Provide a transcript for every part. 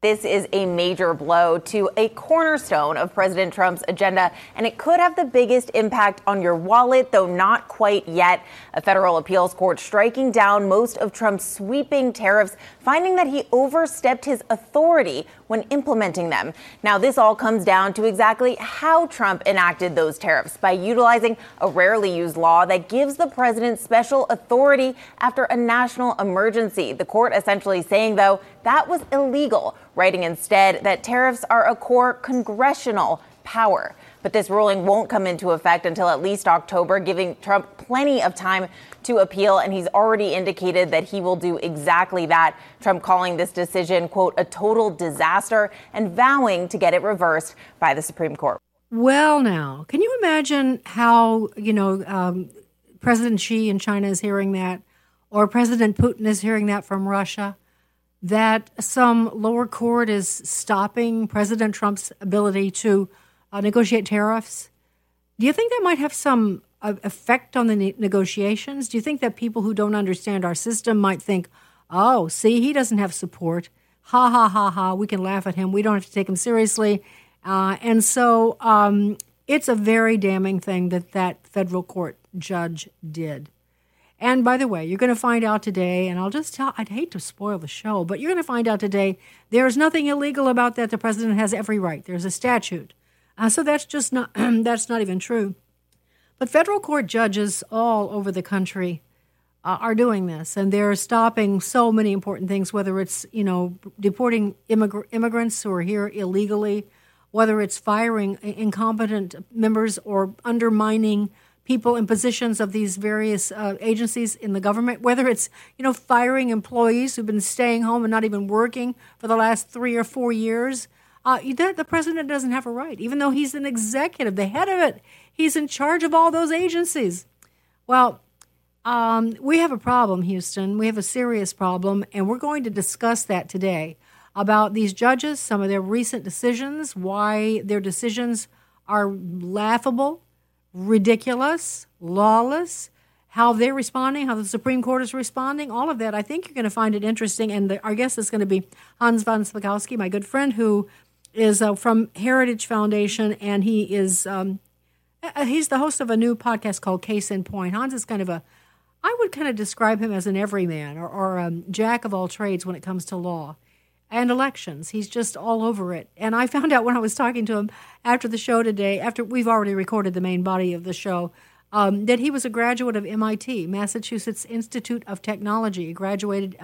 This is a major blow to a cornerstone of President Trump's agenda, and it could have the biggest impact on your wallet, though not quite yet. A federal appeals court striking down most of Trump's sweeping tariffs, finding that he overstepped his authority when implementing them. Now, this all comes down to exactly how Trump enacted those tariffs, by utilizing a rarely used law that gives the president special authority after a national emergency. The court essentially saying, though, that was illegal, writing instead that tariffs are a core congressional power. But this ruling won't come into effect until at least October, giving Trump plenty of time to appeal. And he's already indicated that he will do exactly that. Trump calling this decision, quote, a total disaster, and vowing to get it reversed by the Supreme Court. Well, now, can you imagine how, President Xi in China is hearing that, or President Putin is hearing that from Russia, that some lower court is stopping President Trump's ability to negotiate tariffs? Do you think that might have some effect on the negotiations? Do you think that people who don't understand our system might think, oh, see, he doesn't have support. Ha, ha, ha, ha. We can laugh at him. We don't have to take him seriously. And so it's a very damning thing that federal court judge did. And by the way, you're going to find out today, and I'd hate to spoil the show, but you're going to find out today there's nothing illegal about that. The president has every right. There's a statute. So that's just not, that's not even true. But federal court judges all over the country are doing this, and they're stopping so many important things, whether it's, deporting immigrants who are here illegally, whether it's firing incompetent members or undermining people in positions of these various agencies in the government, whether it's, firing employees who've been staying home and not even working for the last 3 or 4 years. The president doesn't have a right, even though he's an executive, the head of it. He's in charge of all those agencies. Well, we have a problem, Houston. We have a serious problem, and we're going to discuss that today, about these judges, some of their recent decisions, why their decisions are laughable, ridiculous, lawless, how they're responding, how the Supreme Court is responding, all of that. I think you're going to find it interesting. And our guest is going to be Hans von Spakovsky, my good friend, who is from Heritage Foundation, and he is he's the host of a new podcast called Case in Point. Hans is I would describe him as an everyman or a jack of all trades when it comes to law and elections. He's just all over it. And I found out when I was talking to him after the show today, after we've already recorded the main body of the show, that he was a graduate of MIT, Massachusetts Institute of Technology. He graduated,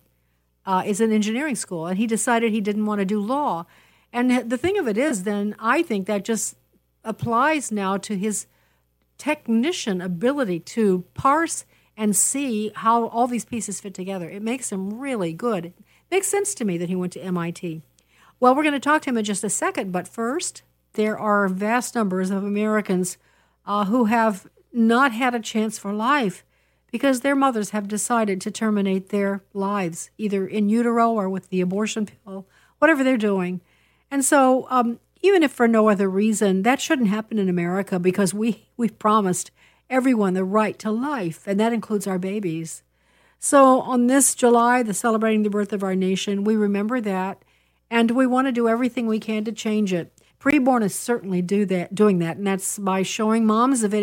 is an engineering school, and he decided he didn't want to do law. And the thing of it is, then, I think that just applies now to his technician ability to parse and see how all these pieces fit together. It makes him really good. Makes sense to me that he went to MIT. Well, we're going to talk to him in just a second, but first, there are vast numbers of Americans who have not had a chance for life because their mothers have decided to terminate their lives, either in utero or with the abortion pill, whatever they're doing. And so even if for no other reason, that shouldn't happen in America because we've promised everyone the right to life, and that includes our babies. So on this July, celebrating the birth of our nation, we remember that, and we want to do everything we can to change it. Preborn is certainly doing that, and that's by showing moms the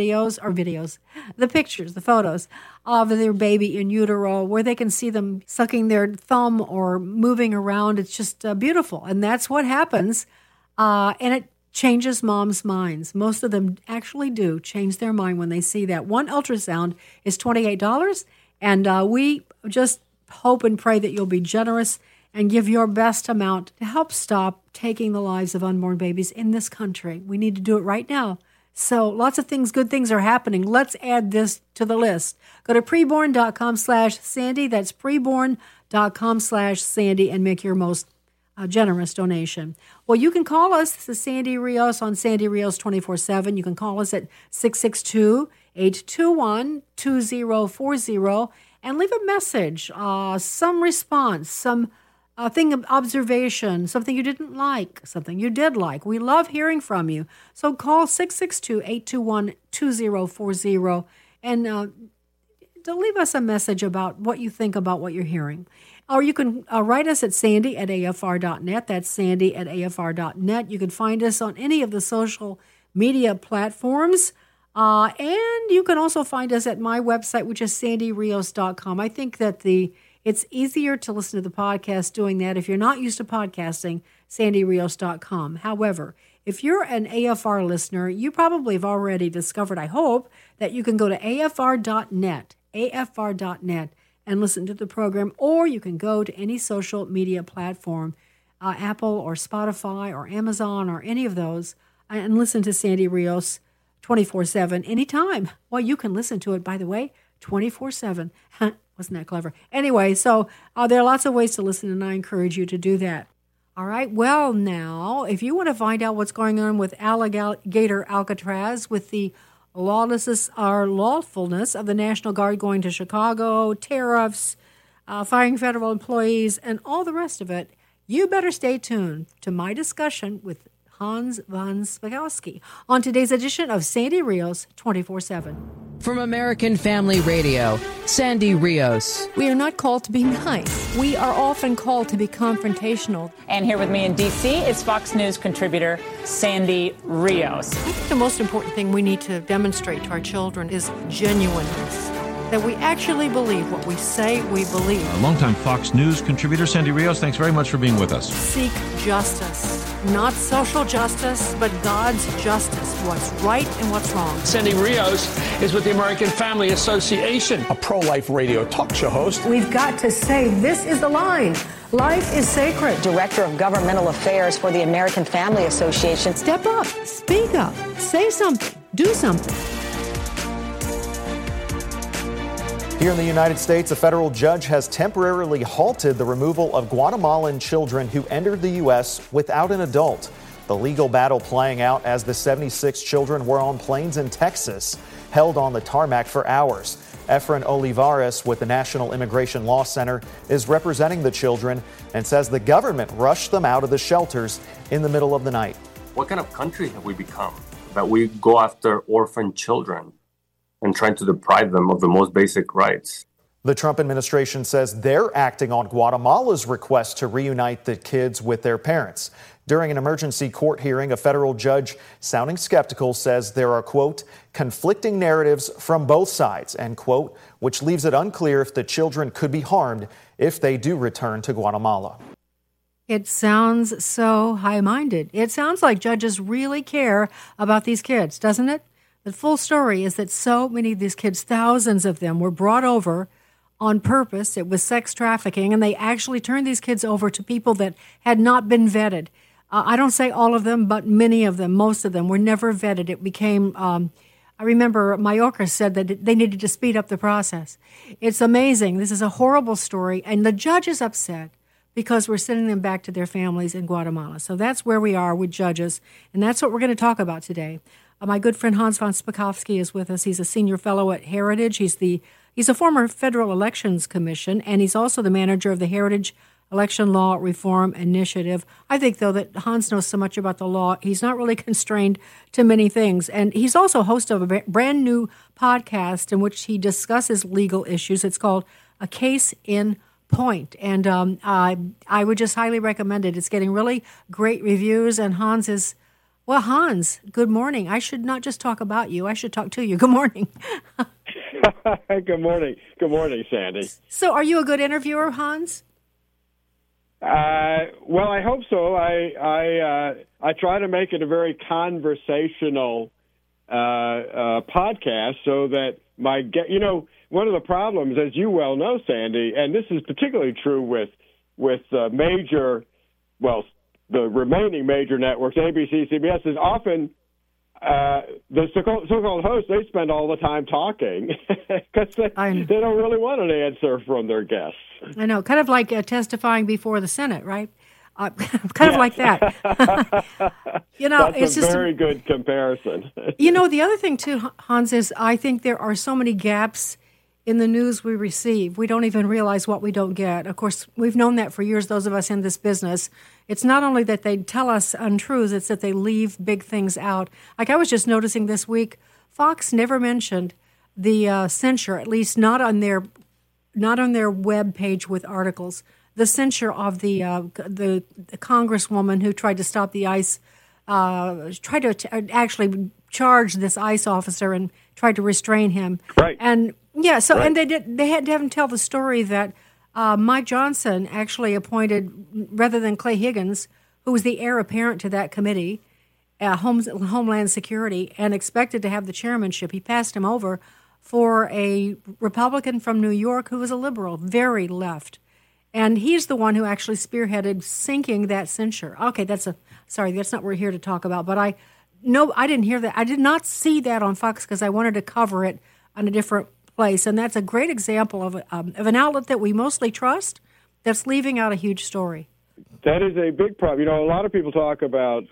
the pictures, the photos of their baby in utero, where they can see them sucking their thumb or moving around. It's just beautiful, and that's what happens, and it changes moms' minds. Most of them actually do change their mind when they see that. One ultrasound is $28, and we just hope and pray that you'll be generous and give your best amount to help stop taking the lives of unborn babies in this country. We need to do it right now. So lots of good things are happening. Let's add this to the list. Go to preborn.com/Sandy. That's preborn.com/Sandy and make your most generous donation. Well, you can call us. This is Sandy Rios on Sandy Rios 24/7. You can call us at 662-821-2040 and leave a message, some response, some thing of observation, something you didn't like, something you did like. We love hearing from you. So call 662-821-2040 and to leave us a message about what you think about what you're hearing. Or you can write us at sandy@afr.net. That's sandy@afr.net. You can find us on any of the social media platforms. And you can also find us at my website, which is sandyrios.com. I think that it's easier to listen to the podcast doing that. If you're not used to podcasting, sandyrios.com. However, if you're an AFR listener, you probably have already discovered, I hope, that you can go to afr.net, and listen to the program, or you can go to any social media platform, Apple or Spotify or Amazon or any of those, and listen to Sandy Rios 24/7 anytime. Well, you can listen to it, by the way, 24/7. Wasn't that clever? Anyway, so there are lots of ways to listen, and I encourage you to do that. All right. Well, now, if you want to find out what's going on with Alligator Alcatraz, with the lawlessness or lawfulness of the National Guard going to Chicago, tariffs, firing federal employees, and all the rest of it, you better stay tuned to my discussion with Hans von Spakovsky on today's edition of Sandy Rios 24/7. From American Family Radio, Sandy Rios. We are not called to be nice. We are often called to be confrontational. And here with me in D.C. is Fox News contributor Sandy Rios. I think the most important thing we need to demonstrate to our children is genuineness. That we actually believe what we say we believe. Our longtime Fox News contributor, Sandy Rios, thanks very much for being with us. Seek justice. Not social justice, but God's justice. What's right and what's wrong. Sandy Rios is with the American Family Association, a pro-life radio talk show host. We've got to say this is the line. Life is sacred. Director of Governmental Affairs for the American Family Association. Step up. Speak up. Say something. Do something. Here in the United States, a federal judge has temporarily halted the removal of Guatemalan children who entered the U.S. without an adult. The legal battle playing out as the 76 children were on planes in Texas, held on the tarmac for hours. Efren Olivares with the National Immigration Law Center is representing the children and says the government rushed them out of the shelters in the middle of the night. What kind of country have we become that we go after orphan children and trying to deprive them of the most basic rights? The Trump administration says they're acting on Guatemala's request to reunite the kids with their parents. During an emergency court hearing, a federal judge sounding skeptical says there are, quote, conflicting narratives from both sides, end quote, which leaves it unclear if the children could be harmed if they do return to Guatemala. It sounds so high-minded. It sounds like judges really care about these kids, doesn't it? The full story is that so many of these kids, thousands of them, were brought over on purpose. It was sex trafficking, and they actually turned these kids over to people that had not been vetted. I don't say all of them, but many of them, most of them, were never vetted. It became, I remember Mayorkas said that they needed to speed up the process. It's amazing. This is a horrible story, and the judge is upset because we're sending them back to their families in Guatemala. So that's where we are with judges, and that's what we're going to talk about today. My good friend Hans von Spakovsky is with us. He's a senior fellow at Heritage. He's a former Federal Elections Commission, and he's also the manager of the Heritage Election Law Reform Initiative. I think, though, that Hans knows so much about the law, he's not really constrained to many things. And he's also host of a brand new podcast in which he discusses legal issues. It's called A Case in Point. And I would just highly recommend it. It's getting really great reviews, and Hans is... Well, Hans, good morning. I should not just talk about you. I should talk to you. Good morning. Good morning. Good morning, Sandy. So are you a good interviewer, Hans? Well, I hope so. I try to make it a very conversational podcast so that one of the problems, as you well know, Sandy, and this is particularly true with the remaining major networks, ABC, CBS, is often the so-called hosts, they spend all the time talking because they don't really want an answer from their guests. I know, kind of like testifying before the Senate, right? Kind of like that. That's it's just a very good comparison. The other thing, too, Hans, is I think there are so many gaps in the news we receive. We don't even realize what we don't get. Of course, we've known that for years, those of us in this business. It's not only that they tell us untruths, it's that they leave big things out. Like I was just noticing this week, Fox never mentioned the censure, at least not on their web page with articles. the censure of the congresswoman who tried to stop the ICE, tried to actually charge this ICE officer and tried to restrain him. Right. And yeah, so right. and they had to have him tell the story that Mike Johnson actually appointed, rather than Clay Higgins, who was the heir apparent to that committee, Homeland Security, and expected to have the chairmanship. He passed him over for a Republican from New York who was a liberal, very left. And he's the one who actually spearheaded sinking that censure. Okay, that's not what we're here to talk about. But I didn't hear that. I did not see that on Fox because I wanted to cover it on a different place. And that's a great example of an outlet that we mostly trust that's leaving out a huge story. That is a big problem. You know, a lot of people talk about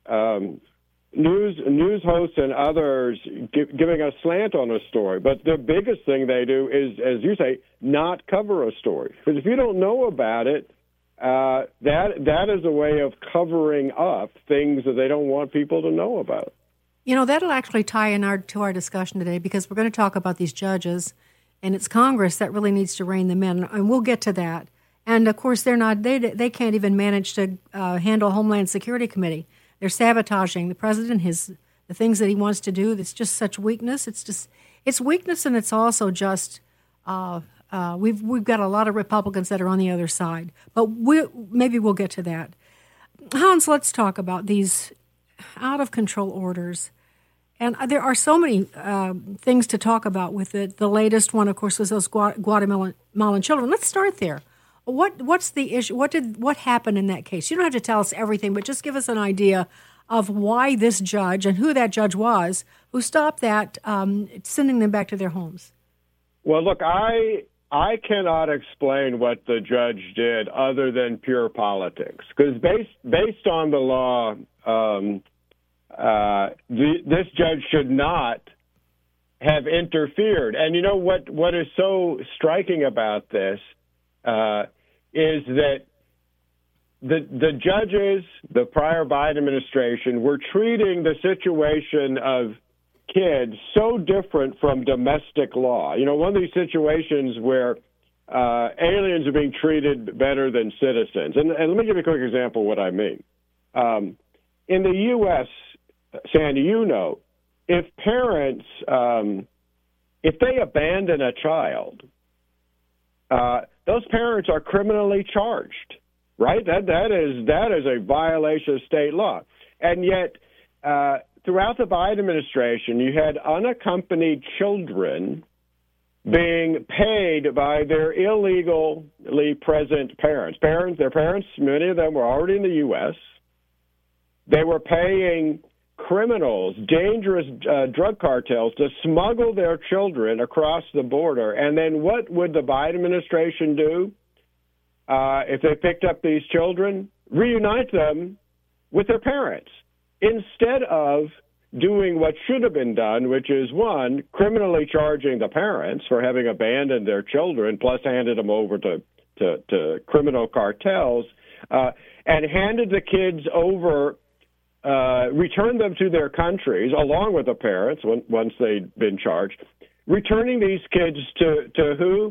news hosts and others giving a slant on a story, but the biggest thing they do is, as you say, not cover a story. Because if you don't know about it, that is a way of covering up things that they don't want people to know about. You know, that'll actually tie in to our discussion today, because we're going to talk about these judges, and it's Congress that really needs to rein them in, and we'll get to that. And of course, they can't even manage to handle Homeland Security Committee. They're sabotaging the president, the things that he wants to do. It's just such weakness. It's weakness, and it's also just we've got a lot of Republicans that are on the other side. But maybe we'll get to that. Hans, let's talk about these out of control orders. And there are so many things to talk about with it. The latest one, of course, was those Guatemalan children. Let's start there. What's the issue? What happened in that case? You don't have to tell us everything, but just give us an idea of why this judge and who that judge was who stopped that, sending them back to their homes. Well, look, I cannot explain what the judge did other than pure politics, because based on the law, this judge should not have interfered. And you know what is so striking about this is that the judges, the prior Biden administration, were treating the situation of kids so different from domestic law. You know, one of these situations where aliens are being treated better than citizens. And let me give you a quick example of what I mean. In the U.S., Sandy, you know, if parents, if they abandon a child, those parents are criminally charged, right? That is a violation of state law. And yet, throughout the Biden administration, you had unaccompanied children being paid by their illegally present parents. Their parents, many of them were already in the U.S. They were paying criminals, dangerous drug cartels to smuggle their children across the border. And then what would the Biden administration do if they picked up these children? Reunite them with their parents instead of doing what should have been done, which is, one, criminally charging the parents for having abandoned their children, plus handed them over to criminal cartels, and handed the kids over, returned them to their countries along with the parents once they'd been charged. Returning these kids to who?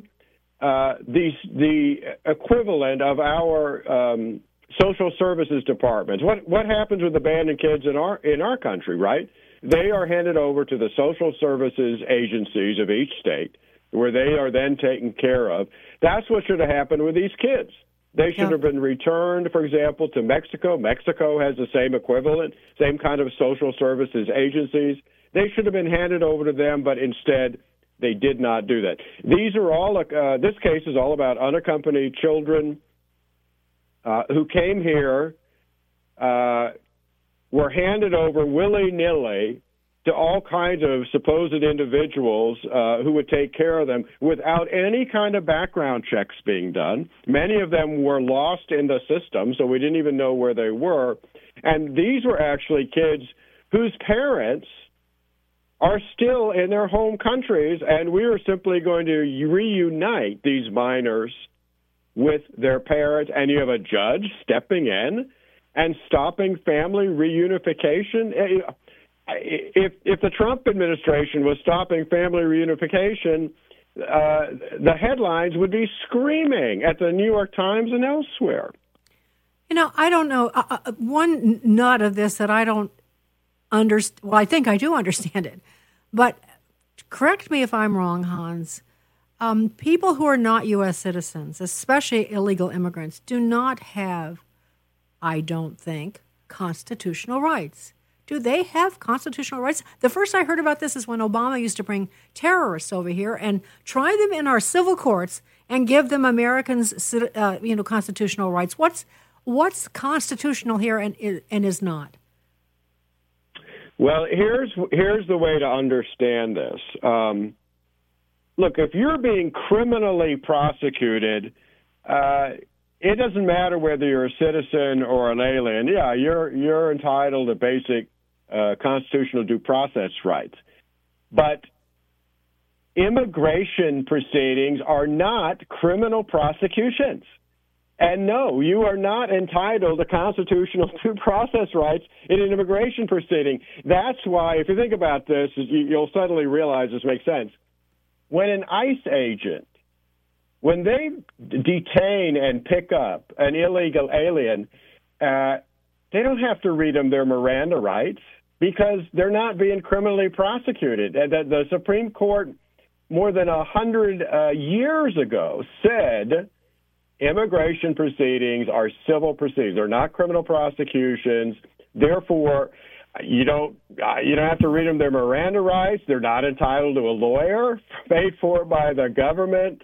The equivalent of our social services departments. What happens with abandoned kids in our country, right? They are handed over to the social services agencies of each state, where they are then taken care of. That's what should have happened with these kids. They should have been returned, for example, to Mexico. Mexico has the same equivalent, same kind of social services agencies. They should have been handed over to them, but instead they did not do that. These are all. This case is all about unaccompanied children who came here, were handed over willy-nilly to all kinds of supposed individuals who would take care of them without any kind of background checks being done. Many of them were lost in the system, so we didn't even know where they were. And these were actually kids whose parents are still in their home countries, and we are simply going to reunite these minors with their parents. And you have a judge stepping in and stopping family reunification. If the Trump administration was stopping family reunification, the headlines would be screaming at the New York Times and elsewhere. I don't know. One nut of this that I don't understand, well, I think I do understand it, but correct me if I'm wrong, Hans. People who are not U.S. citizens, especially illegal immigrants, do not have, I don't think, constitutional rights. Do they have constitutional rights? The first I heard about this is when Obama used to bring terrorists over here and try them in our civil courts and give them Americans, constitutional rights. What's constitutional here and is not? Well, here's the way to understand this. Look, if you're being criminally prosecuted, it doesn't matter whether you're a citizen or an alien. Yeah, you're entitled to basic constitutional due process rights. But immigration proceedings are not criminal prosecutions. And no, you are not entitled to constitutional due process rights in an immigration proceeding. That's why, if you think about this, you'll suddenly realize this makes sense. When an ICE agent, when they detain and pick up an illegal alien, they don't have to read them their Miranda rights because they're not being criminally prosecuted. The Supreme Court, more than 100 years ago, said immigration proceedings are civil proceedings. They're not criminal prosecutions. Therefore, you don't have to read them their Miranda rights. They're not entitled to a lawyer paid for by the government.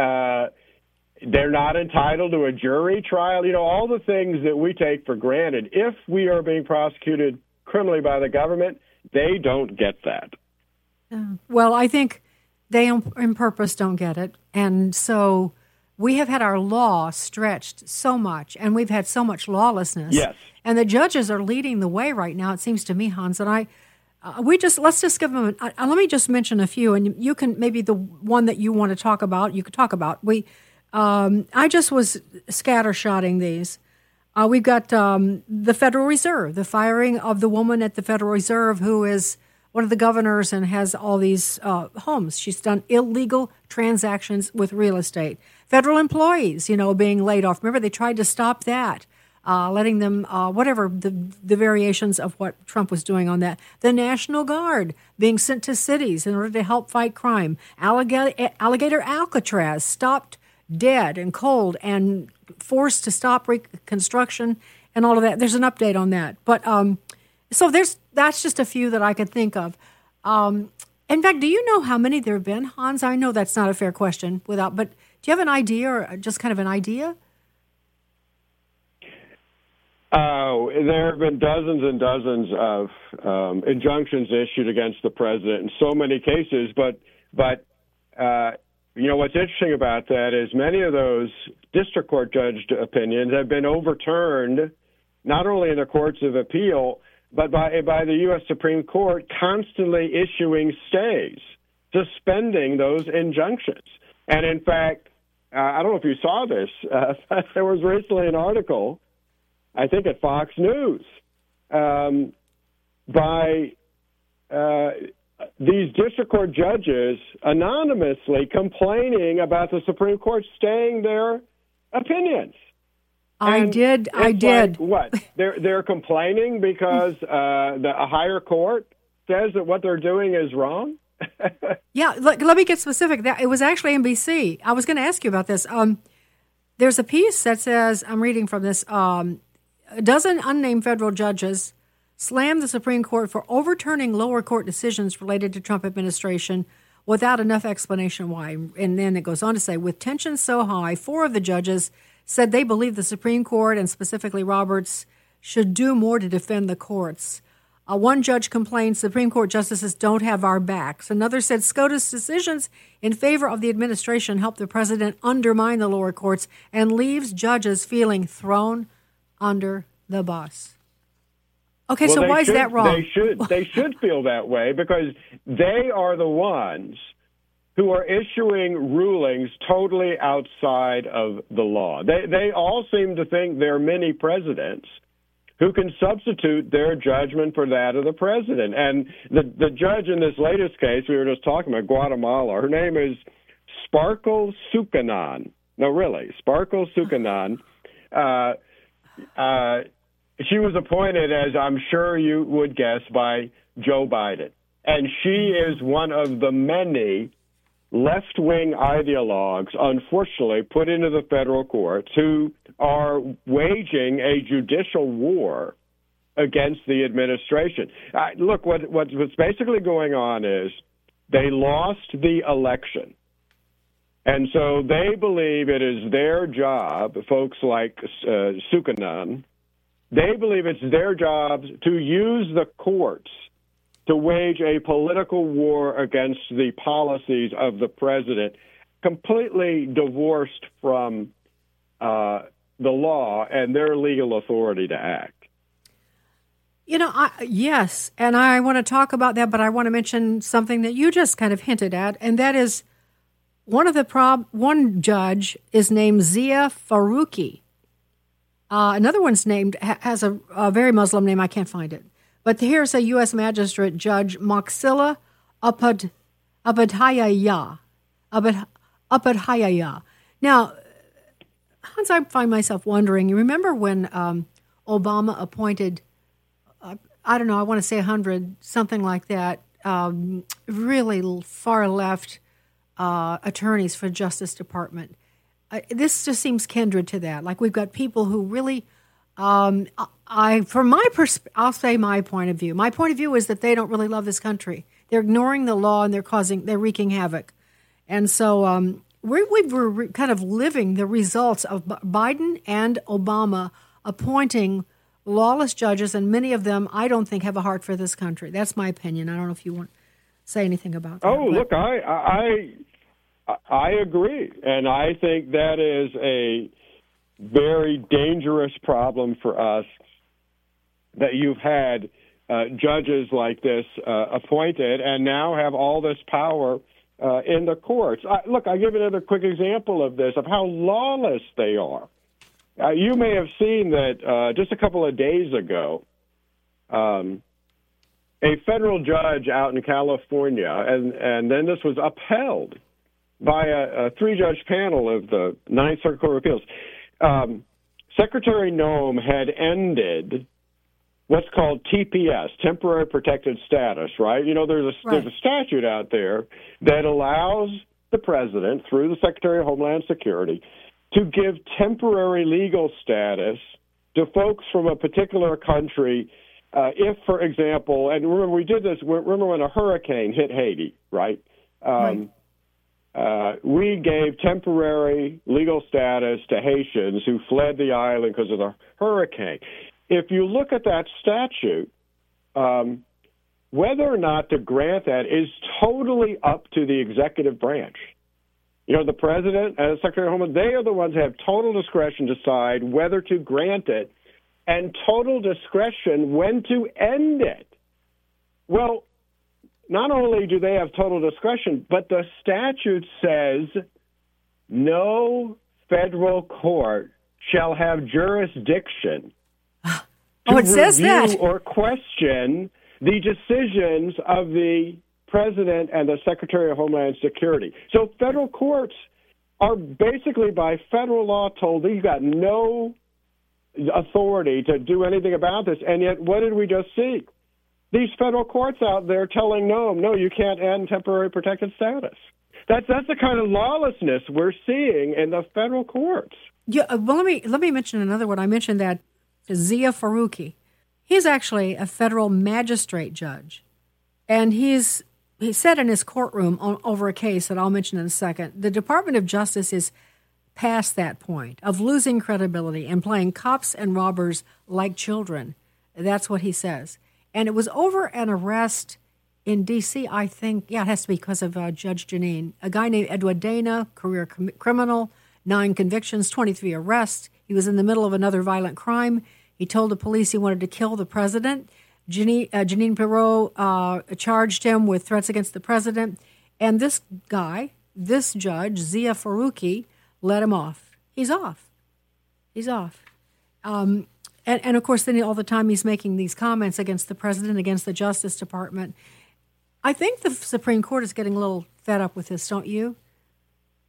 They're not entitled to a jury trial. All the things that we take for granted. If we are being prosecuted criminally by the government, they don't get that. Well, I think they on purpose don't get it. And so we have had our law stretched so much, and we've had so much lawlessness. Yes. And the judges are leading the way right now, it seems to me, Hans. And let's just give them, let me just mention a few, and you can, maybe the one that you want to talk about, you could talk about. I just was scattershotting these. We've got the Federal Reserve, the firing of the woman at the Federal Reserve who is one of the governors and has all these homes. She's done illegal transactions with real estate. Federal employees, being laid off. Remember, they tried to stop that, letting them, whatever the variations of what Trump was doing on that. The National Guard being sent to cities in order to help fight crime. Alligator Alcatraz stopped dead and cold and forced to stop reconstruction and all of that. There's an update on that. But so that's just a few that I could think of. In fact, do you know how many there have been, Hans? I know that's not a fair question but do you have an idea or just kind of an idea? There have been dozens and dozens of injunctions issued against the president in so many cases, but what's interesting about that is many of those district court judge opinions have been overturned, not only in the courts of appeal, but by the U.S. Supreme Court constantly issuing stays, suspending those injunctions. And in fact, I don't know if you saw this, there was recently an article, I think at Fox News, by these district court judges anonymously complaining about the Supreme Court staying their opinions. I did. Like, what? They're complaining because a higher court says that what they're doing is wrong? Yeah, let me get specific. It was actually NBC. I was going to ask you about this. There's a piece that says, I'm reading from this, a dozen unnamed federal judges slammed the Supreme Court for overturning lower court decisions related to Trump administration without enough explanation why. And then it goes on to say, with tensions so high, 4 of the judges said they believe the Supreme Court, and specifically Roberts, should do more to defend the courts. One judge complained Supreme Court justices don't have our backs. Another said SCOTUS decisions in favor of the administration help the president undermine the lower courts and leaves judges feeling thrown under the bus. Okay, well, so why is that wrong? They should feel that way because they are the ones who are issuing rulings totally outside of the law. They all seem to think they're mini presidents who can substitute their judgment for that of the president. And the judge in this latest case we were just talking about, Guatemala, her name is Sparkle Sukhanan. No, really, Sparkle Sukhanan. She was appointed, as I'm sure you would guess, by Joe Biden. And she is one of the many left-wing ideologues, unfortunately, put into the federal courts who are waging a judicial war against the administration. Look, what's basically going on is they lost the election. And so they believe it is their job, folks like Sukhanan, they believe it's their job to use the courts to wage a political war against the policies of the president, completely divorced from the law and their legal authority to act. Yes, and I want to talk about that, but I want to mention something that you just kind of hinted at, and that is one judge is named Zia Faruqi. Another one's has a very Muslim name. I can't find it. But here's a U.S. Magistrate Judge Moxila Abadhayaya. Now, Hans, I find myself wondering, you remember when Obama appointed, I don't know, I want to say 100, something like that, really far left attorneys for Justice Department. This just seems kindred to that. Like we've got people who really, I'll say my point of view. My point of view is that they don't really love this country. They're ignoring the law and they're wreaking havoc. And so we're kind of living the results of Biden and Obama appointing lawless judges, and many of them I don't think have a heart for this country. That's my opinion. I don't know if you want to say anything about that. Look, I agree, and I think that is a very dangerous problem for us that you've had judges like this appointed and now have all this power in the courts. I'll give you another quick example of this, of how lawless they are. You may have seen that just a couple of days ago, a federal judge out in California, and then this was upheld by a three-judge panel of the Ninth Circuit Court of Appeals. Secretary Noem had ended what's called TPS, Temporary Protected Status, right? There's a statute out there that allows the president, through the Secretary of Homeland Security, to give temporary legal status to folks from a particular country if, for example, and remember we did this, remember when a hurricane hit Haiti, right? We gave temporary legal status to Haitians who fled the island because of the hurricane. If you look at that statute, whether or not to grant that is totally up to the executive branch. The president and the Secretary of Homeland, they are the ones who have total discretion to decide whether to grant it and total discretion when to end it. Well, not only do they have total discretion, but the statute says no federal court shall have jurisdiction to it says review that. or question the decisions of the president and the Secretary of Homeland Security. So federal courts are basically by federal law told that you've got no authority to do anything about this. And yet, what did we just see? These federal courts out there telling no, you can't end temporary protected status. That's the kind of lawlessness we're seeing in the federal courts. Yeah, well, let me mention another one. I mentioned that Zia Faruqi. He's actually a federal magistrate judge, and he said in his courtroom over a case that I'll mention in a second, the Department of Justice is past that point of losing credibility and playing cops and robbers like children. That's what he says. And it was over an arrest in D.C., I think. Yeah, it has to be because of Judge Janine. A guy named Edward Dana, career criminal, 9 convictions, 23 arrests. He was in the middle of another violent crime. He told the police he wanted to kill the president. Janine Pirro charged him with threats against the president. And this guy, this judge, Zia Faruqi, let him off. He's off. And of course, then all the time he's making these comments against the president, against the Justice Department. I think the Supreme Court is getting a little fed up with this, don't you?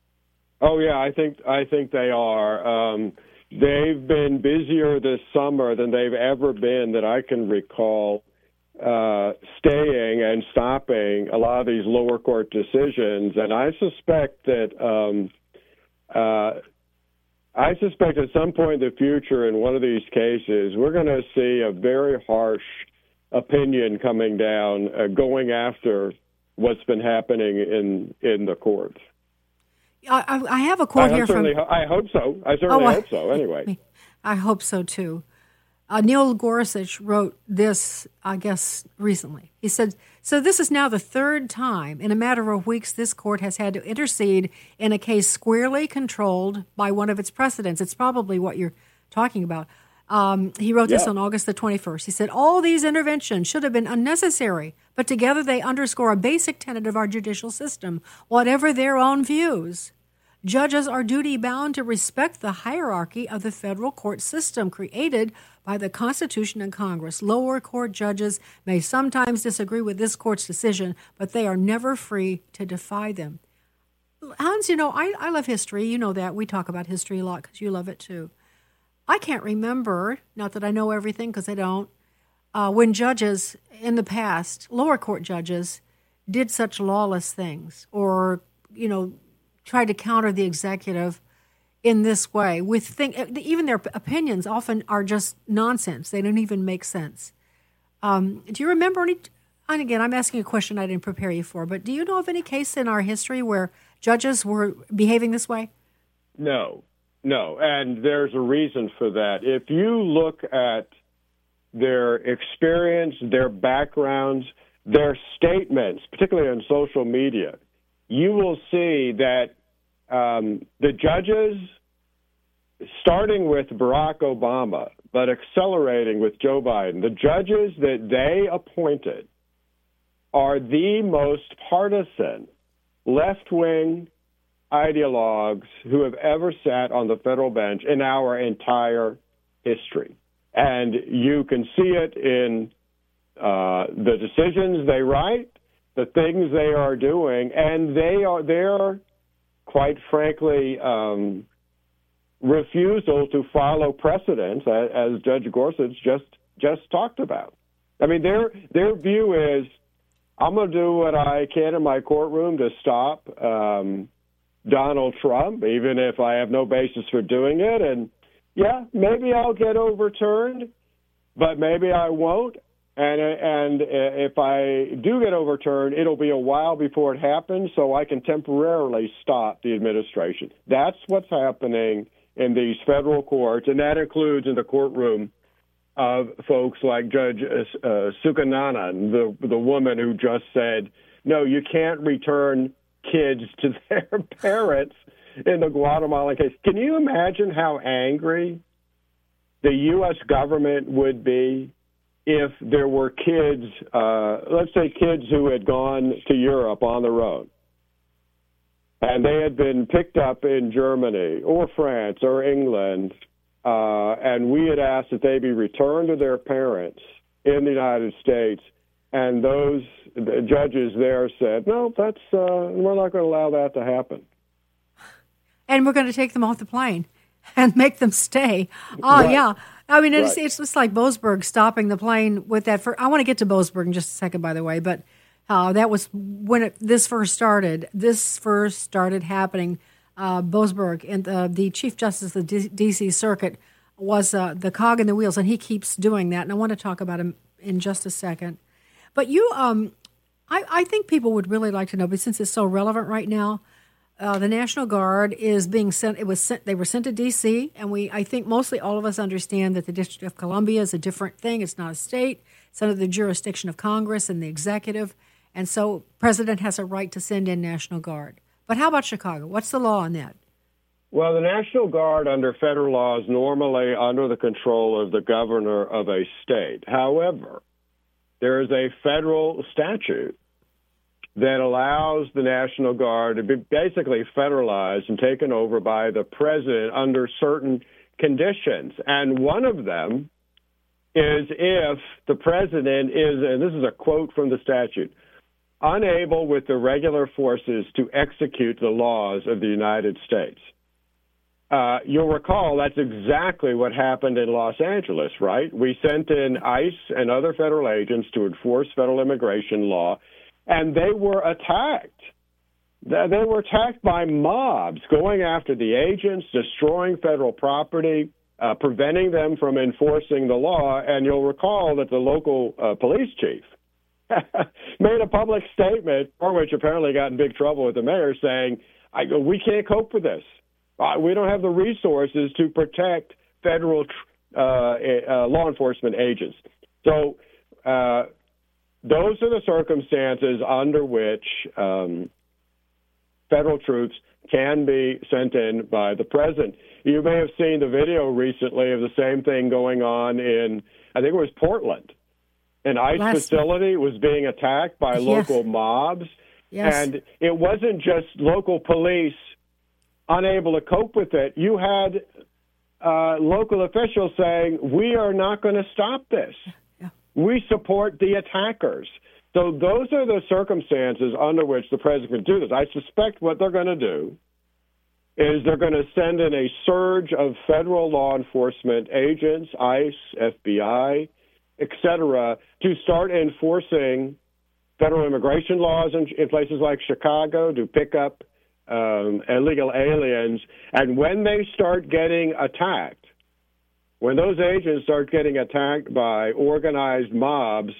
Oh yeah, I think they are. They've been busier this summer than they've ever been that I can recall, staying and stopping a lot of these lower court decisions. And I suspect that at some point in the future in one of these cases, we're going to see a very harsh opinion coming down, going after what's been happening in the courts. I have a quote here from... I hope so. I certainly hope so, anyway. I hope so, too. Neil Gorsuch wrote this, I guess, recently. He said, "So this is now the third time in a matter of weeks this court has had to intercede in a case squarely controlled by one of its precedents." It's probably what you're talking about. He wrote this on August the 21st. He said, "All these interventions should have been unnecessary, but together they underscore a basic tenet of our judicial system, whatever their own views. Judges are duty-bound to respect the hierarchy of the federal court system created by the Constitution and Congress. Lower court judges may sometimes disagree with this court's decision, but they are never free to defy them." Hans, I love history. You know that. We talk about history a lot because you love it too. I can't remember, not that I know everything because I don't, when judges in the past, lower court judges, did such lawless things or, tried to counter the executive in this way. Even their opinions often are just nonsense. They don't even make sense. Do you remember any, and again, I'm asking a question I didn't prepare you for, but do you know of any case in our history where judges were behaving this way? No, and there's a reason for that. If you look at their experience, their backgrounds, their statements, particularly on social media, you will see that the judges, starting with Barack Obama, but accelerating with Joe Biden, the judges that they appointed are the most partisan, left-wing ideologues who have ever sat on the federal bench in our entire history. And you can see it in the decisions they write, the things they are doing, and they're quite frankly refusal to follow precedents, as Judge Gorsuch just talked about. I mean, their view is, I'm going to do what I can in my courtroom to stop Donald Trump, even if I have no basis for doing it. And yeah, maybe I'll get overturned, but maybe I won't. And if I do get overturned, it'll be a while before it happens, so I can temporarily stop the administration. That's what's happening in these federal courts, and that includes in the courtroom of folks like Judge Sukananan, the woman who just said, no, you can't return kids to their parents in the Guatemalan case. Can you imagine how angry the U.S. government would be if there were kids, let's say kids who had gone to Europe on their own, and they had been picked up in Germany or France or England, and we had asked that they be returned to their parents in the United States, and the judges there said, no, we're not going to allow that to happen. And we're going to take them off the plane and make them stay. Oh, right. Yeah. I mean, it's just like Boasberg stopping the plane with that. I want to get to Boasberg in just a second, by the way, but that was when this first started. This first started happening. Boasberg, and the Chief Justice of the D.C. Circuit, was the cog in the wheels, and he keeps doing that. And I want to talk about him in just a second. But I think people would really like to know, but since it's so relevant right now, the National Guard is being sent. They were sent to D.C., and I think mostly all of us understand that the District of Columbia is a different thing. It's not a state. It's under the jurisdiction of Congress and the executive, and so President has a right to send in National Guard. But how about Chicago? What's the law on that? Well, the National Guard under federal law is normally under the control of the governor of a state. However, there is a federal statute that allows the National Guard to be basically federalized and taken over by the president under certain conditions. And one of them is if the president is, and this is a quote from the statute, unable with the regular forces to execute the laws of the United States. You'll recall that's exactly what happened in Los Angeles, right? We sent in ICE and other federal agents to enforce federal immigration law, and they were attacked. They were attacked by mobs going after the agents, destroying federal property, preventing them from enforcing the law. And you'll recall that the local police chief made a public statement, for which apparently got in big trouble with the mayor, saying, we can't cope with this. We don't have the resources to protect federal law enforcement agents. So those are the circumstances under which federal troops can be sent in by the president. You may have seen the video recently of the same thing going on in, I think it was Portland. An ICE facility was being attacked by local mobs. Yes. And it wasn't just local police unable to cope with it. You had local officials saying, we are not going to stop this. Yeah. We support the attackers. So those are the circumstances under which the president can do this. I suspect what they're going to do is they're going to send in a surge of federal law enforcement agents, ICE, FBI, et cetera, to start enforcing federal immigration laws in places like Chicago to pick up illegal aliens. And when they start getting attacked, when those agents start getting attacked by organized mobs,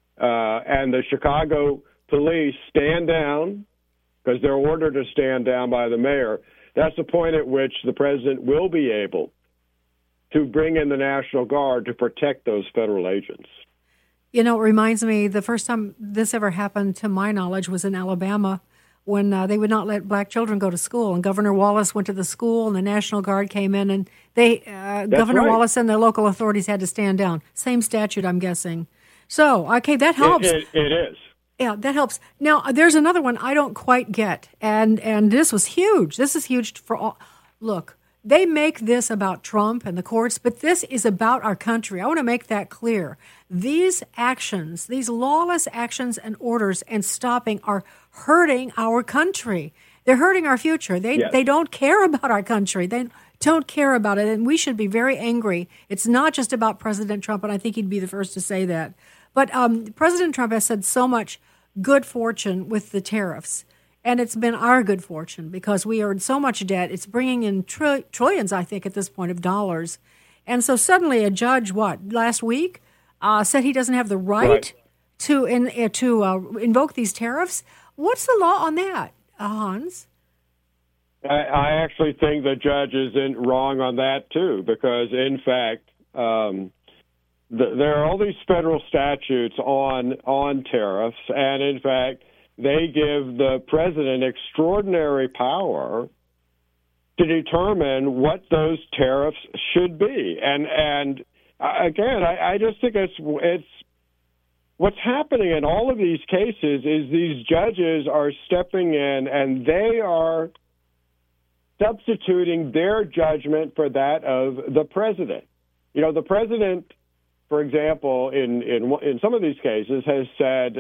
and the Chicago police stand down because they're ordered to stand down by the mayor, that's the point at which the president will be able to bring in the National Guard to protect those federal agents. You know, it reminds me, the first time this ever happened, to my knowledge, was in Alabama when they would not let black children go to school. And Governor Wallace went to the school, and the National Guard came in, and Governor Wallace and the local authorities had to stand down. Same statute, I'm guessing. So, okay, that helps. It is. Yeah, that helps. Now, there's another one I don't quite get, and this was huge. This is huge for all. Look, they make this about Trump and the courts, but this is about our country. I want to make that clear. These actions, these lawless actions and orders and stopping are hurting our country. They're hurting our future. They don't care about our country. They don't care about it, and we should be very angry. It's not just about President Trump, and I think he'd be the first to say that. But President Trump has had so much good fortune with the tariffs, and it's been our good fortune because we are in so much debt. It's bringing in trillions, I think, at this point of dollars. And so suddenly a judge, last week, said he doesn't have the right to invoke these tariffs. What's the law on that, Hans? I actually think the judge isn't wrong on that, too, because, in fact, there are all these federal statutes on tariffs, and in fact, they give the president extraordinary power to determine what those tariffs should be. And again, I just think it's what's happening in all of these cases is these judges are stepping in and they are substituting their judgment for that of the president. You know, the president, for example, in some of these cases, has said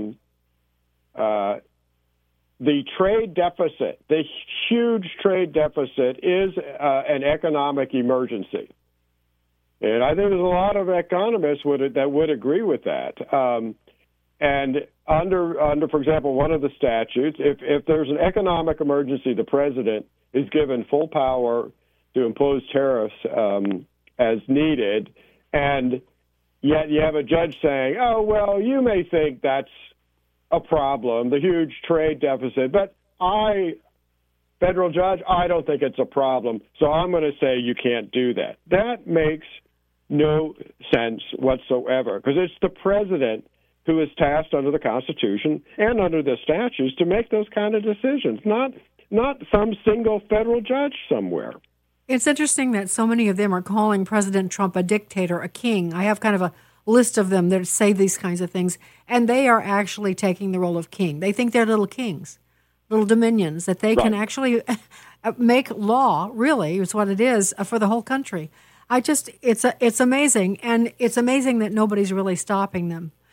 the trade deficit, the huge trade deficit, is an economic emergency, and I think there's a lot of economists that would agree with that. And under, for example, one of the statutes, if there's an economic emergency, the president is given full power to impose tariffs as needed, and yet you have a judge saying, oh, well, you may think that's a problem, the huge trade deficit, but federal judge, I don't think it's a problem, so I'm going to say you can't do that. That makes no sense whatsoever, because it's the president who is tasked under the Constitution and under the statutes to make those kind of decisions, not some single federal judge somewhere. It's interesting that so many of them are calling President Trump a dictator, a king. I have kind of a list of them that say these kinds of things, and they are actually taking the role of king. They think they're little kings, little dominions, that they can actually make law, really, is what it is, for the whole country. It's amazing, and it's amazing that nobody's really stopping them.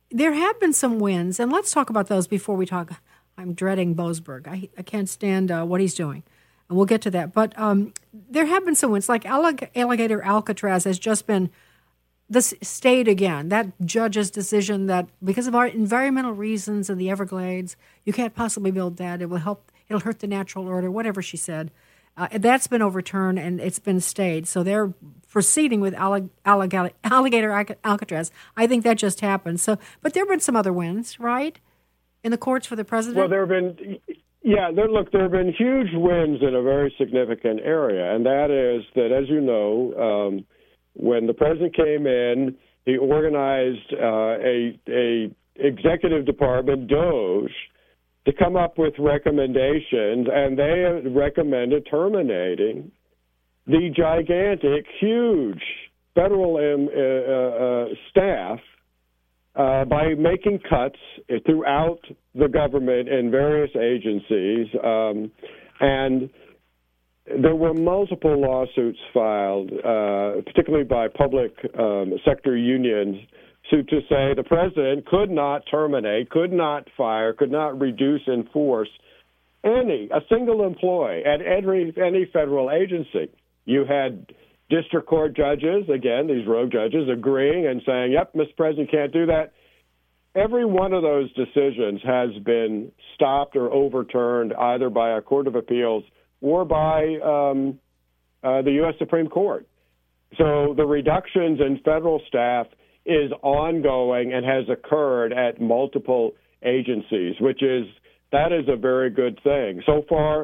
there have been some wins, and let's talk about those before we talk. I'm dreading Boasberg. I can't stand what he's doing, and we'll get to that. But there have been some wins, like Alligator Alcatraz has just been stayed again. That judge's decision that because of our environmental reasons in the Everglades, you can't possibly build that. It'll hurt the natural order, whatever she said. That's been overturned, and it's been stayed. So they're proceeding with Alligator Alcatraz. I think that just happened. So, but there have been some other wins, right, in the courts for the president? Well, there have been huge wins in a very significant area, and that is that, as you know, when the president came in, he organized a executive department, DOGE, to come up with recommendations, and they recommended terminating the gigantic, huge federal staff by making cuts throughout the government in various agencies. And there were multiple lawsuits filed, particularly by public sector unions, to say the president could not terminate, could not fire, could not reduce in force a single employee at any federal agency. You had district court judges, again, these rogue judges, agreeing and saying, yep, Mr. President can't do that. Every one of those decisions has been stopped or overturned either by a court of appeals or by the U.S. Supreme Court. So the reductions in federal staff is ongoing and has occurred at multiple agencies, that is a very good thing. So far,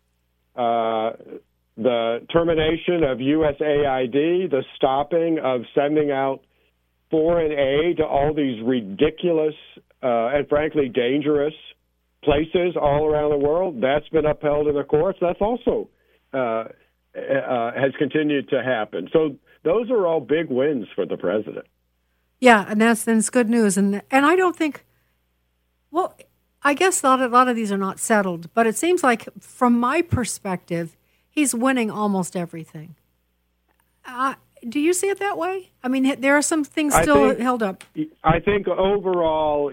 the termination of USAID, the stopping of sending out foreign aid to all these ridiculous and frankly dangerous places all around the world, that's been upheld in the courts. That's also has continued to happen. So those are all big wins for the president. Yeah, and that's good news. And I don't think, well, I guess a lot of these are not settled, but it seems like from my perspective, he's winning almost everything. Do you see it that way? I mean, there are some things still held up. I think overall,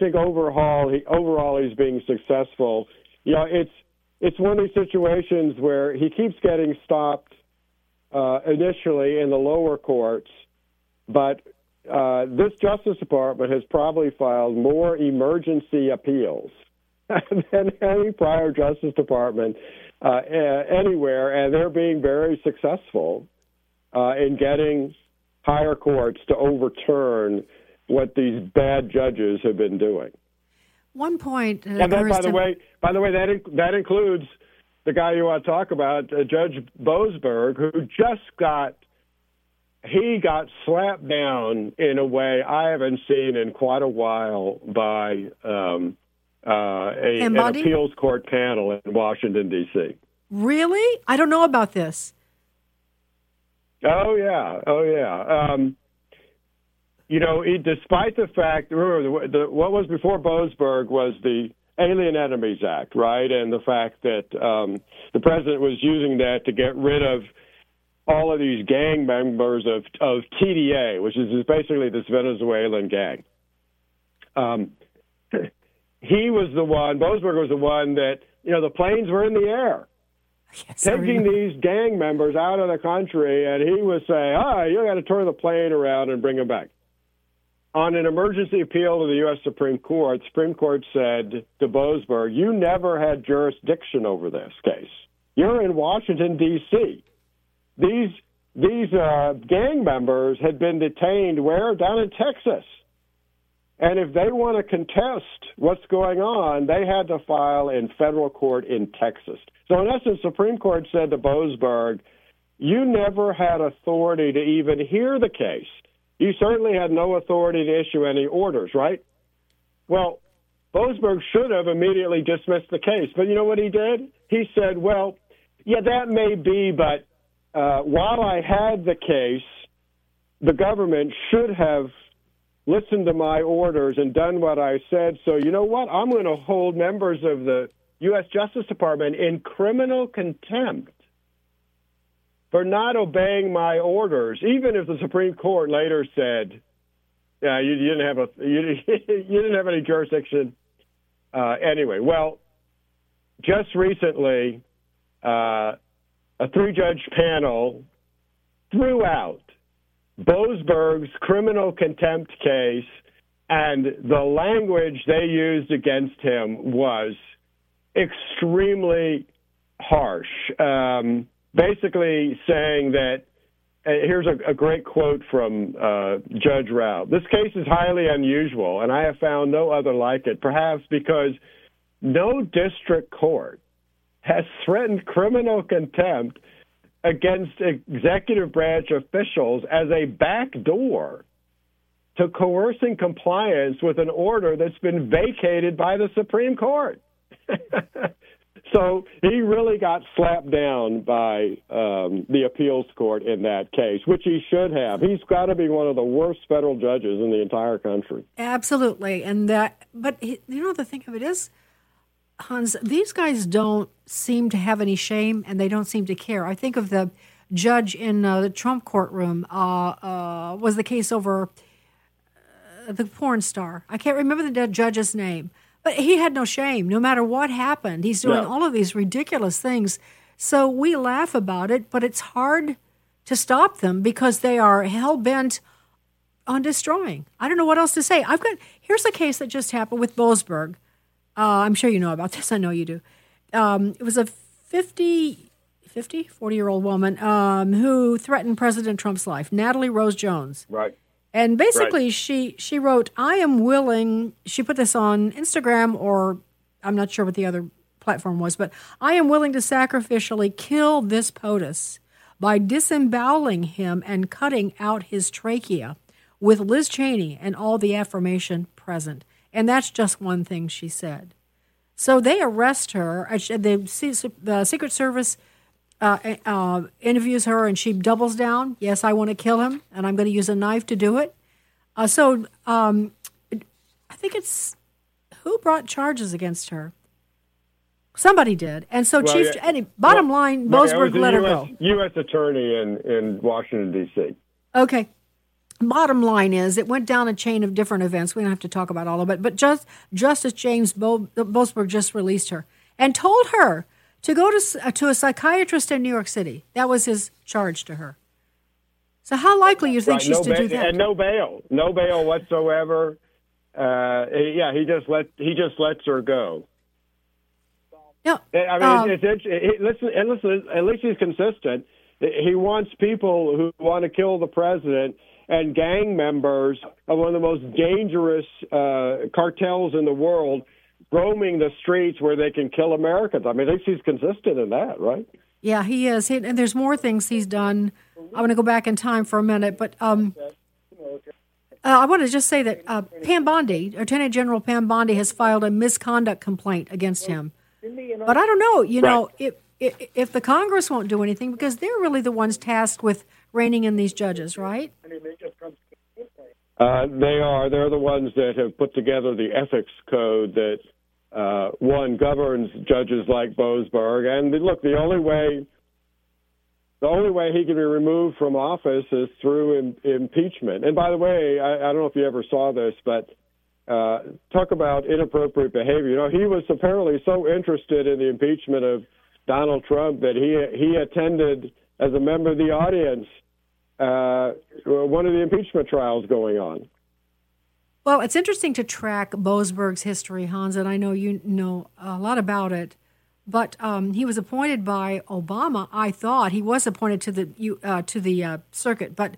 he's being successful. It's one of these situations where he keeps getting stopped initially in the lower courts, but this Justice Department has probably filed more emergency appeals than any prior Justice Department anywhere, and they're being very successful in getting higher courts to overturn what these bad judges have been doing. One point, and then, by the way, that includes the guy you want to talk about, Judge Boasberg, who just got slapped down in a way I haven't seen in quite a while by an appeals court panel in Washington, D.C. Really? I don't know about this. Oh, yeah. Despite the fact, remember, what was before Boasberg was the Alien Enemies Act, right? And the fact that the president was using that to get rid of all of these gang members of TDA, which is basically this Venezuelan gang. Boasberg was the one that, the planes were in the air, taking these gang members out of the country, and he was saying, you got to turn the plane around and bring them back. On an emergency appeal to the U.S. Supreme Court said to Boasberg, you never had jurisdiction over this case. You're in Washington, D.C. These gang members had been detained where? Down in Texas. And if they want to contest what's going on, they had to file in federal court in Texas. So in essence, Supreme Court said to Boasberg, you never had authority to even hear the case. You certainly had no authority to issue any orders, right? Well, Boasberg should have immediately dismissed the case. But you know what he did? He said, well, yeah, that may be, but while I had the case, the government should have listened to my orders and done what I said. So you know what? I'm going to hold members of the U.S. Justice Department in criminal contempt for not obeying my orders, even if the Supreme Court later said You didn't have any jurisdiction. Anyway, well, just recently, a 3-judge panel threw out Boasberg's criminal contempt case, and the language they used against him was extremely harsh. Basically saying that, here's a great quote from Judge Rao. This case is highly unusual, and I have found no other like it, perhaps because no district court has threatened criminal contempt against executive branch officials as a backdoor to coercing compliance with an order that's been vacated by the Supreme Court. So he really got slapped down by the appeals court in that case, which he should have. He's got to be one of the worst federal judges in the entire country. Absolutely. But the thing of it is, Hans, these guys don't seem to have any shame, and they don't seem to care. I think of the judge in the Trump courtroom was the case over the porn star. I can't remember the judge's name. But he had no shame. No matter what happened, he's doing all of these ridiculous things. So we laugh about it, but it's hard to stop them because they are hell-bent on destroying. I don't know what else to say. Here's a case that just happened with Boasberg. I'm sure you know about this. I know you do. It was a 40-year-old woman who threatened President Trump's life, Natalie Rose Jones. Right. And basically, she wrote, I am willing, she put this on Instagram, or I'm not sure what the other platform was, but I am willing to sacrificially kill this POTUS by disemboweling him and cutting out his trachea with Liz Cheney and all the affirmation present. And that's just one thing she said. So they arrest her. The Secret Service interviews her, and she doubles down. Yes, I want to kill him, and I'm going to use a knife to do it. I think it's who brought charges against her. Somebody did, and so bottom line, Boasberg let her go. U.S. attorney in Washington D.C. Okay. Bottom line is, it went down a chain of different events. We don't have to talk about all of it, but Justice James Boasberg just released her and told her to go to a psychiatrist in New York City. That was his charge to her. So how likely you think she's to do that? And no bail whatsoever. He just lets her go. Yeah, I mean, listen. At least he's consistent. He wants people who want to kill the president and gang members of one of the most dangerous cartels in the world roaming the streets where they can kill Americans. I mean, at least he's consistent in that, right? Yeah, he is. And there's more things he's done. I want to go back in time for a minute, but I want to just say that Pam Bondi, Lieutenant General Pam Bondi, has filed a misconduct complaint against him. But I don't know, if the Congress won't do anything, because they're really the ones tasked with reining in these judges, right? They are. They're the ones that have put together the ethics code that governs judges like Boasberg. And look, the only way he can be removed from office is through impeachment. And by the way, I don't know if you ever saw this, but talk about inappropriate behavior. He was apparently so interested in the impeachment of Donald Trump that he attended as a member of the audience one of the impeachment trials going on. Well, it's interesting to track Boasberg's history, Hans, and I know you know a lot about it. But he was appointed by Obama. I thought he was appointed to the circuit, but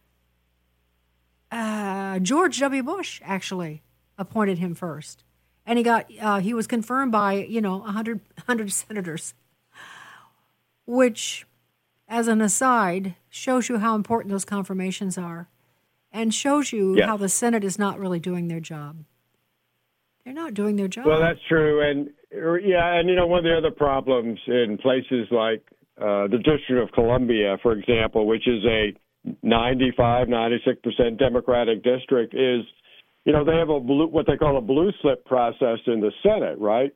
George W. Bush actually appointed him first, and he was confirmed by 100 senators, which, as an aside, shows you how important those confirmations are, and shows you how the Senate is not really doing their job. They're not doing their job. Well, that's true, and one of the other problems in places like the District of Columbia, for example, which is a 96% Democratic district, is they have what they call a blue slip process in the Senate, right?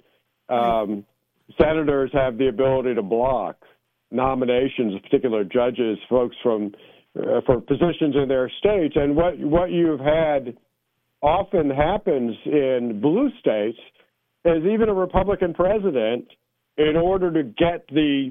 Senators have the ability to block nominations of particular judges, folks from for positions in their states. And what you've had often happens in blue states is even a Republican president, in order to get the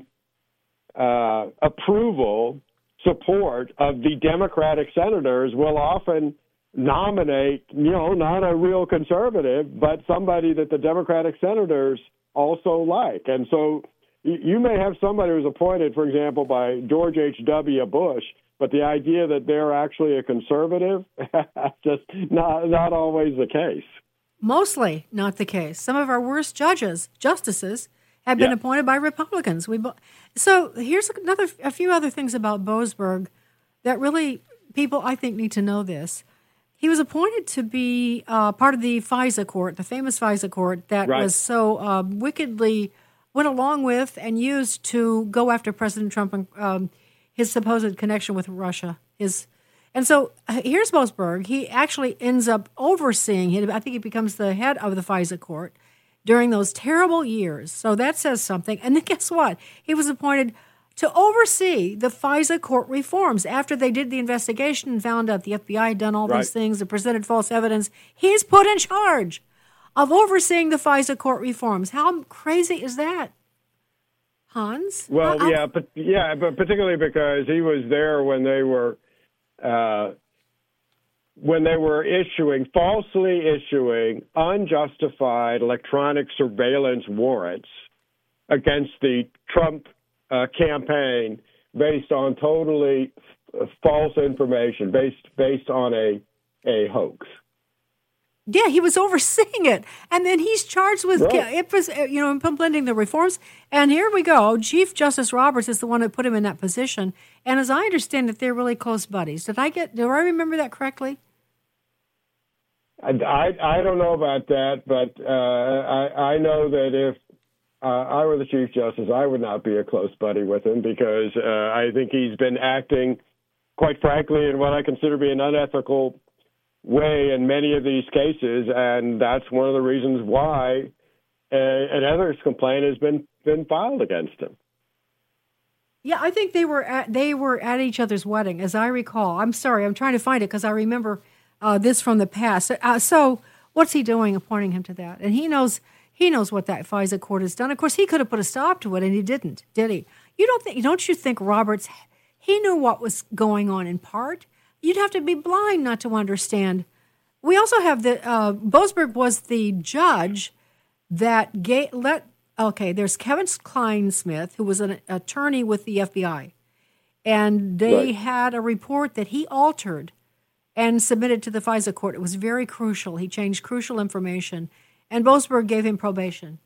approval, support of the Democratic senators, will often nominate, not a real conservative, but somebody that the Democratic senators also like. And so you may have somebody who's appointed, for example, by George H.W. Bush, but the idea that they're actually a conservative, just not always the case. Mostly not the case. Some of our worst justices, have been appointed by Republicans. So here's a few other things about Boasberg that really people, I think, need to know this. He was appointed to be part of the FISA court, the famous FISA court that was so wickedly went along with and used to go after President Trump and his supposed connection with Russia. And so here's Boasberg. He actually ends up overseeing, I think he becomes the head of the FISA court during those terrible years. So that says something. And then guess what? He was appointed to oversee the FISA court reforms after they did the investigation and found out the FBI had done all these things and presented false evidence. He's put in charge of overseeing the FISA court reforms. How crazy is that, Hans? Well, but particularly because he was there when they were falsely issuing unjustified electronic surveillance warrants against the Trump campaign based on totally false information, based on a hoax. Yeah, he was overseeing it, and then he's charged with implementing the reforms. And here we go. Chief Justice Roberts is the one who put him in that position. And as I understand it, they're really close buddies. Do I remember that correctly? I don't know about that, but I know that if I were the Chief Justice, I would not be a close buddy with him because I think he's been acting, quite frankly, in what I consider to be an unethical way in many of these cases, and that's one of the reasons why an ethics complaint has been filed against him. Yeah, I think they were at each other's wedding, as I recall. I'm sorry, I'm trying to find it because I remember this from the past. So what's he doing, appointing him to that? And he knows what that FISA court has done. Of course, he could have put a stop to it, and he didn't, did he? Don't you think Roberts? He knew what was going on in part. You'd have to be blind not to understand. We also have Boasberg was the judge that there's Kevin Kleinsmith, who was an attorney with the FBI, and they had a report that he altered and submitted to the FISA court. It was very crucial. He changed crucial information, and Boasberg gave him probation.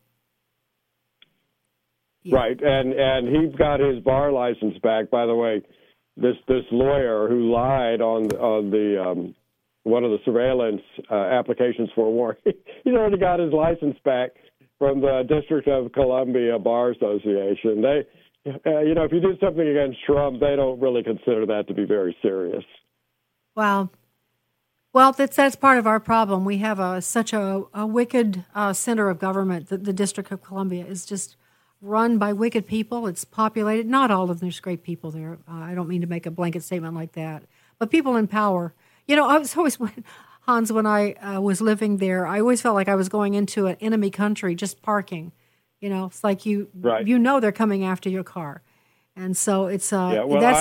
Yeah. Right, and he got his bar license back, by the way. This lawyer who lied on the one of the surveillance applications for a warrant, he's already got his license back from the District of Columbia Bar Association. They, if you do something against Trump, they don't really consider that to be very serious. Wow. Well, that's part of our problem. We have such a wicked center of government. The District of Columbia is just run by wicked people. It's populated. Not all of them. There's great people there. I don't mean to make a blanket statement like that. But people in power. I was always, Hans, when I was living there, I always felt like I was going into an enemy country just parking. It's like they're coming after your car. And so it's... I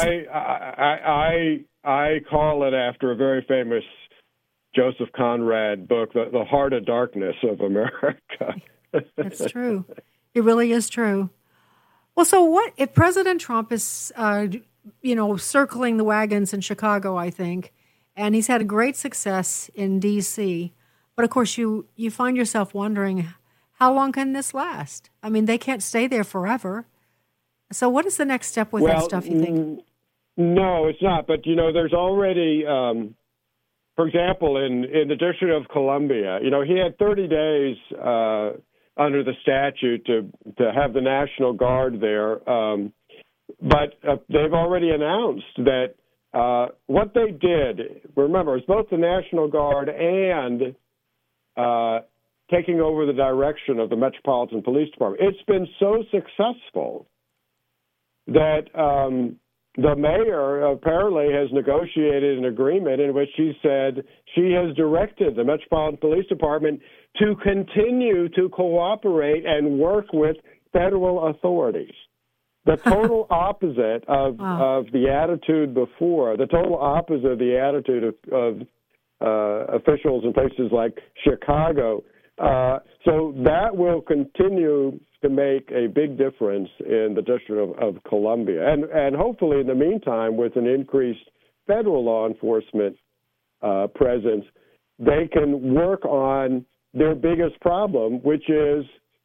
call it after a very famous Joseph Conrad book, The Heart of Darkness of America. That's true. It really is true. Well, so what if President Trump is, circling the wagons in Chicago, I think, and he's had a great success in D.C., but of course you find yourself wondering, how long can this last? I mean, they can't stay there forever. So what is the next step with that stuff, you think? No, it's not. But, there's already, for example, in the District of Columbia, he had 30 days under the statute to have the National Guard there. But they've already announced that what they did, remember, it's both the National Guard and taking over the direction of the Metropolitan Police Department. It's been so successful that the mayor apparently has negotiated an agreement in which she said she has directed the Metropolitan Police Department to continue to cooperate and work with federal authorities. The total opposite of the attitude before, the total opposite of the attitude of officials in places like Chicago. So that will continue to make a big difference in the District of Columbia. And hopefully, in the meantime, with an increased federal law enforcement presence, they can work on their biggest problem, which is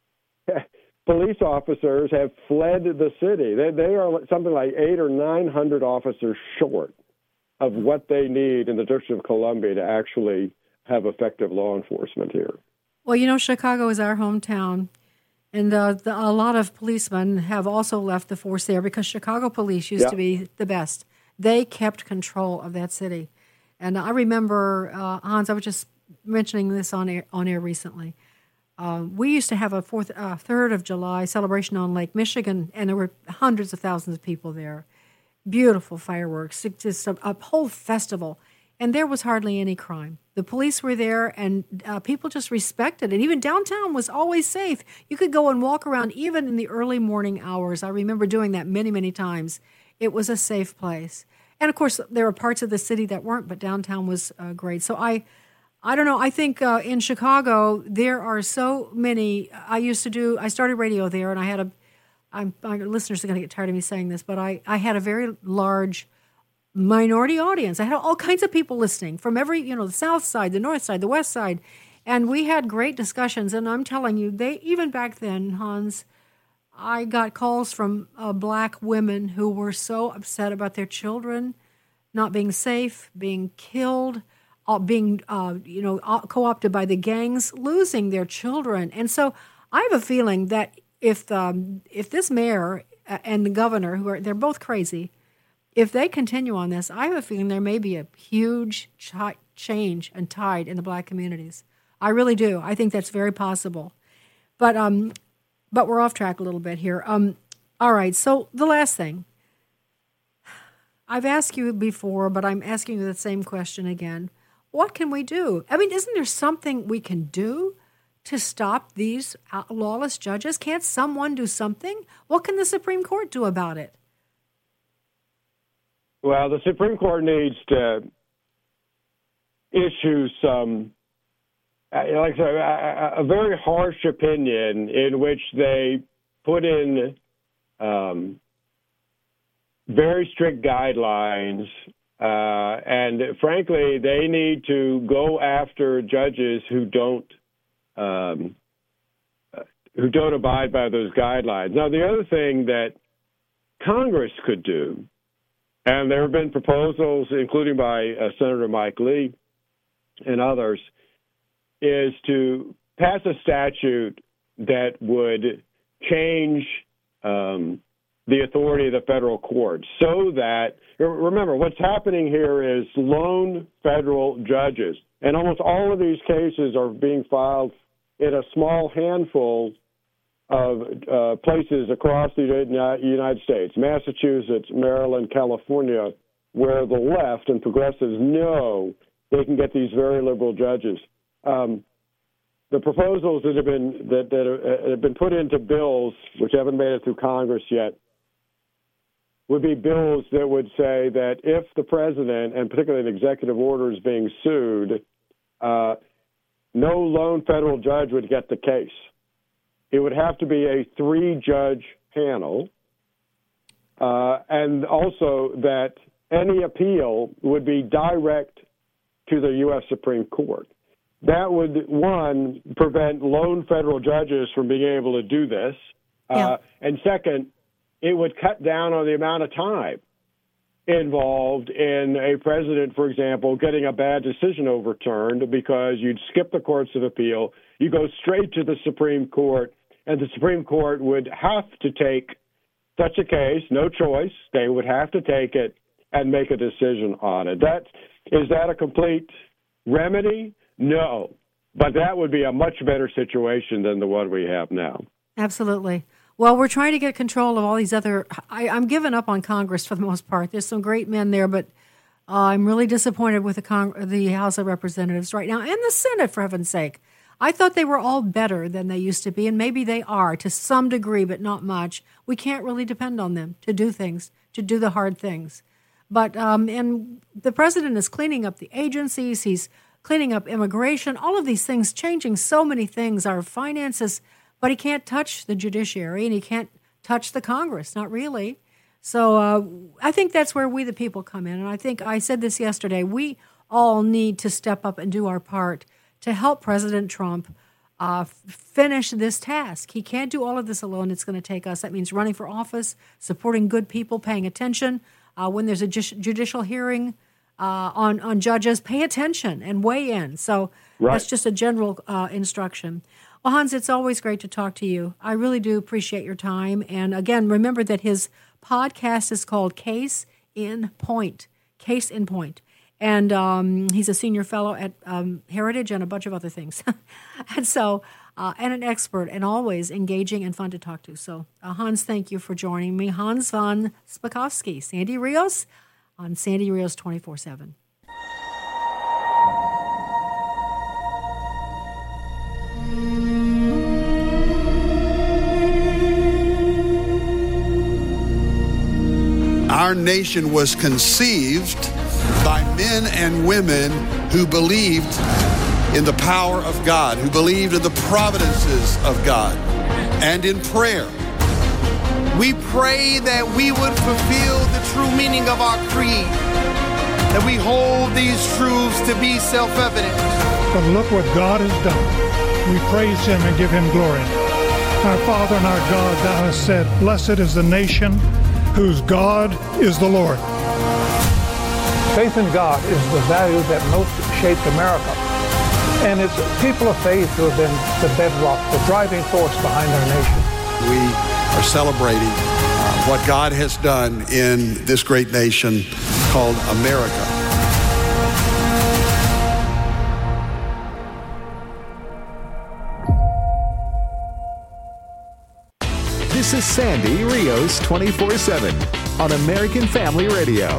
police officers have fled the city. They are something like 800 or 900 officers short of what they need in the District of Columbia to actually have effective law enforcement here. Well, you know, Chicago is our hometown, and a lot of policemen have also left the force there because Chicago police used to be the best. They kept control of that city. And I remember, Hans, I was just mentioning this on air recently. We used to have a 3rd of July celebration on Lake Michigan, and there were hundreds of thousands of people there. Beautiful fireworks, just a whole festival. And there was hardly any crime. The police were there, and people just respected it. Even downtown was always safe. You could go and walk around even in the early morning hours. I remember doing that many, many times. It was a safe place. And, of course, there were parts of the city that weren't, but downtown was great. So I don't know. I think in Chicago, there are so many. I started radio there, and I had my listeners are going to get tired of me saying this, but I had a very large minority audience. I had all kinds of people listening from every, the south side, the north side, the west side. And we had great discussions. And I'm telling you, even back then, Hans, I got calls from black women who were so upset about their children not being safe, being killed, being, co-opted by the gangs, losing their children. And so I have a feeling that if this mayor and the governor, they're both crazy, if they continue on this, I have a feeling there may be a huge change and tide in the black communities. I really do. I think that's very possible. But we're off track a little bit here. All right, so the last thing. I've asked you before, but I'm asking you the same question again. What can we do? I mean, isn't there something we can do to stop these lawless judges? Can't someone do something? What can the Supreme Court do about it? Well, the Supreme Court needs to issue some, a very harsh opinion in which they put in very strict guidelines, and frankly, they need to go after judges who don't abide by those guidelines. Now, the other thing that Congress could do, and there have been proposals, including by Senator Mike Lee and others, is to pass a statute that would change the authority of the federal courts so that, remember, what's happening here is lone federal judges, and almost all of these cases are being filed in a small handful of places across the United States, Massachusetts, Maryland, California, where the left and progressives know they can get these very liberal judges. The proposals that have been put into bills, which haven't made it through Congress yet, would be bills that would say that if the president, and particularly an executive order, is being sued, no lone federal judge would get the case. It would have to be a 3-judge panel, and also that any appeal would be direct to the U.S. Supreme Court. That would, one, prevent lone federal judges from being able to do this, and second, it would cut down on the amount of time involved in a president, for example, getting a bad decision overturned because you'd skip the courts of appeal, you go straight to the Supreme Court, and the Supreme Court would have to take such a case, no choice, they would have to take it and make a decision on it. Is that a complete remedy? No, but that would be a much better situation than the one we have now. Absolutely. Well, we're trying to get control of all these other. I'm giving up on Congress for the most part. There's some great men there, but I'm really disappointed with the House of Representatives right now and the Senate, for heaven's sake. I thought they were all better than they used to be, and maybe they are to some degree, but not much. We can't really depend on them to do things, to do the hard things. But and the president is cleaning up the agencies. He's cleaning up immigration, all of these things, changing so many things, our finances. But he can't touch the judiciary, and he can't touch the Congress, not really. So I think that's where we the people come in. And I think I said this yesterday, we all need to step up and do our part to help President Trump finish this task. He can't do all of this alone. It's going to take us. That means running for office, supporting good people, paying attention. When there's a judicial hearing on judges, pay attention and weigh in. So That's just a general instruction. Well, Hans, it's always great to talk to you. I really do appreciate your time. And again, remember that his podcast is called Case in Point. Case in Point. And he's a senior fellow at Heritage and a bunch of other things. And so, and an expert and always engaging and fun to talk to. So, Hans, thank you for joining me. Hans von Spakovsky, Sandy Rios on Sandy Rios 24/7. Our nation was conceived by men and women who believed in the power of God, who believed in the providences of God, and in prayer. We pray that we would fulfill the true meaning of our creed, that we hold these truths to be self-evident. But look what God has done. We praise him and give him glory. Our Father and our God, thou hast said, blessed is the nation whose God is the Lord. Faith in God is the value that most shaped America. And it's people of faith who have been the bedrock, the driving force behind our nation. We are celebrating what God has done in this great nation called America. This is Sandy Rios 24/7 on American Family Radio.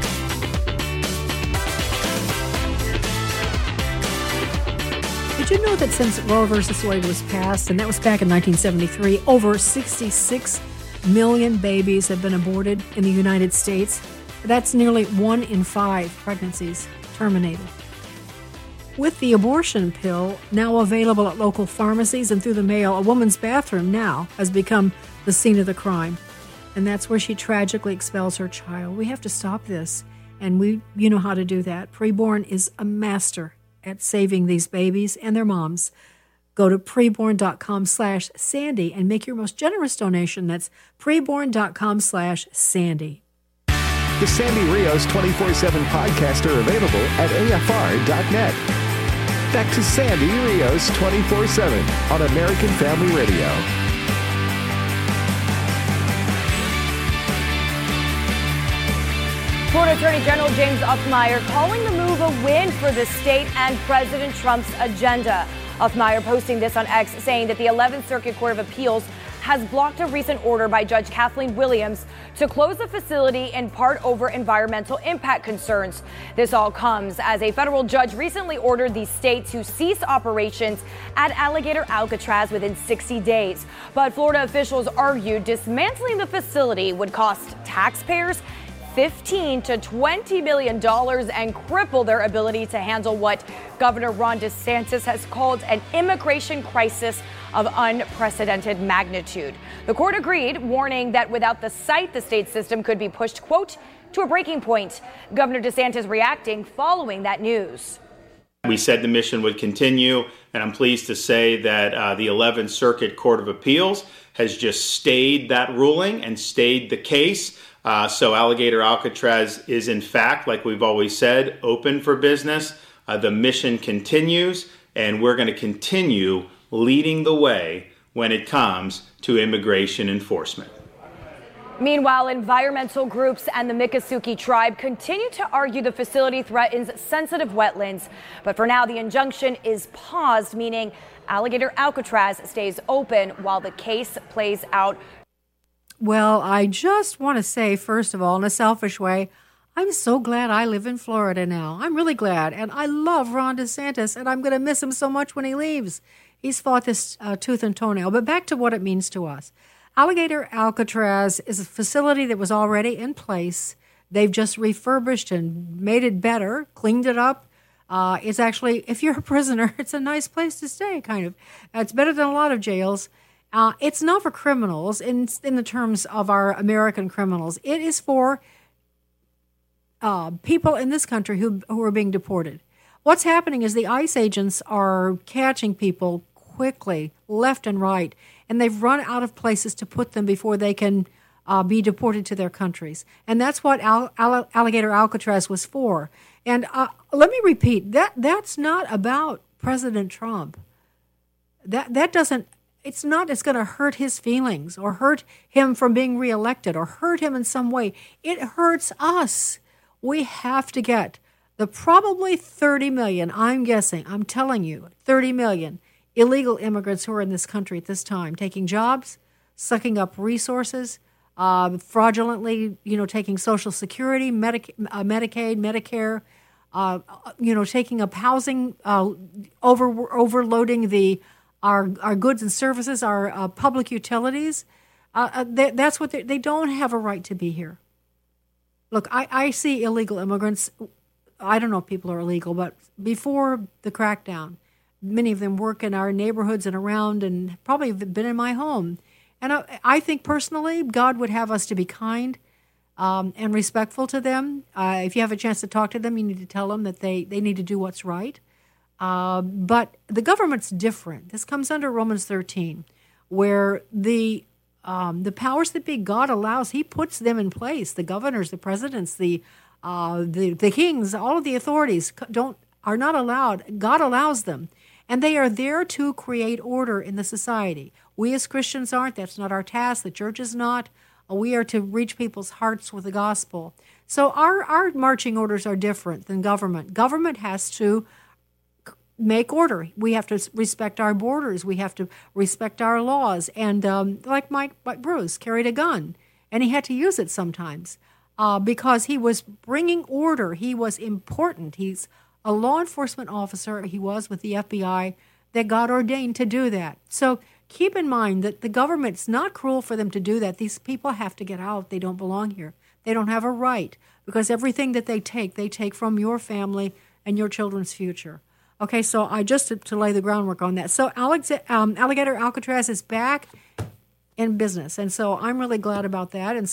Did you know that since Roe v. Wade was passed, and that was back in 1973, over 66 million babies have been aborted in the United States? That's nearly 1 in 5 pregnancies terminated. With the abortion pill now available at local pharmacies and through the mail, a woman's bathroom now has become the scene of the crime. And that's where she tragically expels her child. We have to stop this. And you know how to do that. Preborn is a master at saving these babies and their moms. Go to preborn.com/Sandy and make your most generous donation. That's preborn.com/Sandy. The Sandy Rios 24/7 podcasts are available at AFR.net. Back to Sandy Rios 24/7 on American Family Radio. Florida Attorney General James Uthmeier calling the move a win for the state and President Trump's agenda. Uthmeier posting this on X, saying that the 11th Circuit Court of Appeals has blocked a recent order by Judge Kathleen Williams to close the facility in part over environmental impact concerns. This all comes as a federal judge recently ordered the state to cease operations at Alligator Alcatraz within 60 days. But Florida officials argued dismantling the facility would cost taxpayers $15 to $20 million and cripple their ability to handle what Governor Ron DeSantis has called an immigration crisis of unprecedented magnitude. The court agreed, warning that without the site, the state system could be pushed, quote, to a breaking point. Governor DeSantis reacting following that news. We said the mission would continue, and I'm pleased to say that the 11th Circuit Court of Appeals has just stayed that ruling and stayed the case. So Alligator Alcatraz is, in fact, like we've always said, open for business. The mission continues, and we're going to continue leading the way when it comes to immigration enforcement. Meanwhile, environmental groups and the Miccosukee tribe continue to argue the facility threatens sensitive wetlands. But for now, the injunction is paused, meaning Alligator Alcatraz stays open while the case plays out. Well, I just want to say, first of all, in a selfish way, I'm so glad I live in Florida now. I'm really glad. And I love Ron DeSantis, and I'm going to miss him so much when he leaves. He's fought this tooth and toenail. But back to what it means to us. Alligator Alcatraz is a facility that was already in place. They've just refurbished and made it better, cleaned it up. It's actually, if you're a prisoner, it's a nice place to stay, kind of. It's better than a lot of jails. It's not for criminals in the terms of our American criminals. It is for people in this country who are being deported. What's happening is the ICE agents are catching people quickly, left and right, and they've run out of places to put them before they can be deported to their countries. And that's what Alligator Alcatraz was for. And let me repeat, that's not about President Trump. That doesn't, it's not, it's going to hurt his feelings or hurt him from being reelected or hurt him in some way. It hurts us. We have to get the probably 30 million, I'm guessing, I'm telling you, 30 million illegal immigrants who are in this country at this time, taking jobs, sucking up resources, fraudulently, taking Social Security, Medicaid, Medicare, taking up housing, overloading our goods and services, our public utilities. That's what they don't have a right to be here. Look, I see illegal immigrants. I don't know if people are illegal, but before the crackdown, many of them work in our neighborhoods and around and probably have been in my home. And I think personally, God would have us to be kind and respectful to them. If you have a chance to talk to them, you need to tell them that they need to do what's right. But the government's different. This comes under Romans 13, where the powers that be, God allows, he puts them in place. The governors, the presidents, the kings, all of the authorities are not allowed. God allows them. And they are there to create order in the society. We as Christians aren't. That's not our task. The church is not. We are to reach people's hearts with the gospel. So our marching orders are different than government. Government has to make order. We have to respect our borders. We have to respect our laws. And like Mike Bruce carried a gun, and he had to use it sometimes because he was bringing order. He was important. He's a law enforcement officer. He was with the FBI that God ordained to do that. So keep in mind that the government's not cruel for them to do that. These people have to get out. They don't belong here. They don't have a right because everything that they take from your family and your children's future. Okay, so I just to lay the groundwork on that. So Alligator Alcatraz is back in business, and so I'm really glad about that. And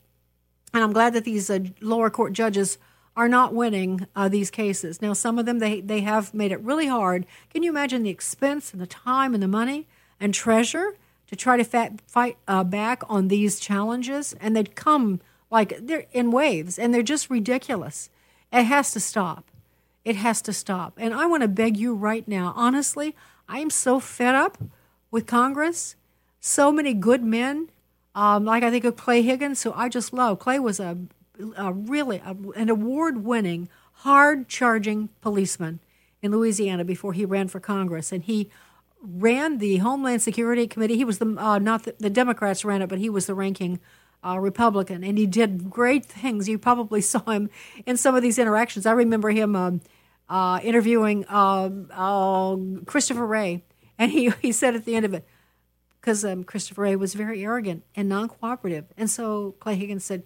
I'm glad that these lower court judges are not winning these cases. Now, some of them, they have made it really hard. Can you imagine the expense and the time and the money and treasure to try to fight back on these challenges? And they'd come like they're in waves, and they're just ridiculous. It has to stop. It has to stop. And I want to beg you right now, honestly, I am so fed up with Congress. So many good men, like I think of Clay Higgins, who I just love. Clay was an award-winning, hard-charging policeman in Louisiana before he ran for Congress. And he ran the Homeland Security Committee. He was not the Democrats ran it, but he was the ranking Republican. And he did great things. You probably saw him in some of these interactions. I remember him interviewing Christopher Wray. And he said at the end of it, because Christopher Wray was very arrogant and non-cooperative. And so Clay Higgins said,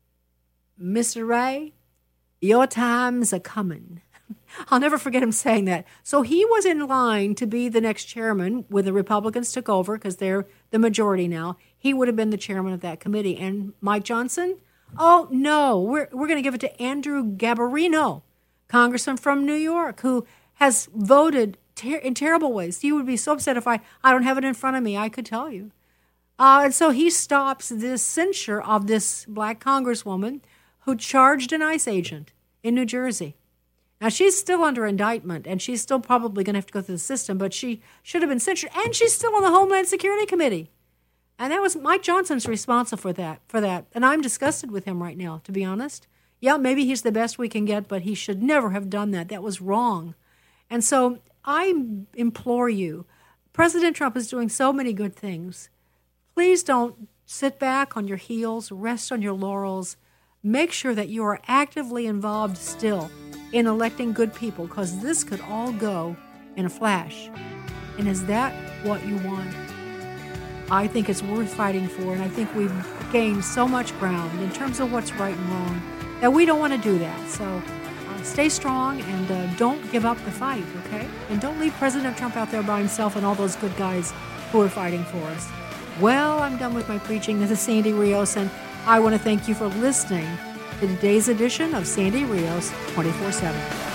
Mr. Wray, your time's a-coming. I'll never forget him saying that. So he was in line to be the next chairman when the Republicans took over, because they're the majority now. He would have been the chairman of that committee. And Mike Johnson? Oh, no, we're going to give it to Andrew Garbarino, congressman from New York, who has voted in terrible ways. You would be so upset if I don't have it in front of me. I could tell you. And so he stops this censure of this black congresswoman who charged an ICE agent in New Jersey. Now, she's still under indictment, and she's still probably going to have to go through the system, but she should have been censured, and she's still on the Homeland Security Committee. And that was Mike Johnson's responsible for that. And I'm disgusted with him right now, to be honest. Yeah, maybe he's the best we can get, but he should never have done that. That was wrong. And so I implore you, President Trump is doing so many good things. Please don't sit back on your heels, rest on your laurels. Make sure that you are actively involved still in electing good people, because this could all go in a flash. And is that what you want? I think it's worth fighting for, and I think we've gained so much ground in terms of what's right and wrong that we don't want to do that. So stay strong and don't give up the fight, okay? And don't leave President Trump out there by himself and all those good guys who are fighting for us. Well, I'm done with my preaching. This is Sandy Rios, and I want to thank you for listening to today's edition of Sandy Rios 24/7.